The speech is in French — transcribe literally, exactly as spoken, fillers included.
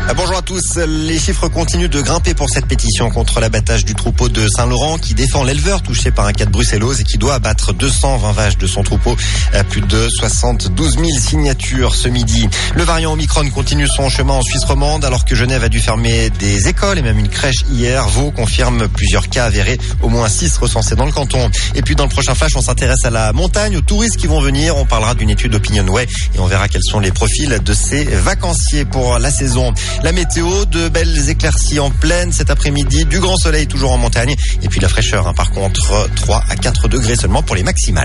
Bonjour à tous. Les chiffres continuent de grimper pour cette pétition contre l'abattage du troupeau de Saint-Laurent qui défend l'éleveur touché par un cas de brucellose et qui doit abattre deux cent vingt vaches de son troupeau. À plus de soixante-douze mille signatures ce midi. Le variant Omicron continue son chemin en Suisse romande alors que Genève a dû fermer des écoles et même une crèche hier. Vaud confirme plusieurs cas avérés, au moins six recensés dans le canton. Et puis dans le prochain flash, on s'intéresse à la montagne, aux touristes qui vont venir. On parlera d'une étude Opinionway et on verra quels sont les profils de ces vacanciers pour la saison. La météo, de belles éclaircies en plaine cet après-midi, du grand soleil toujours en montagne et puis la fraîcheur, hein, par contre trois à quatre degrés seulement pour les maximales.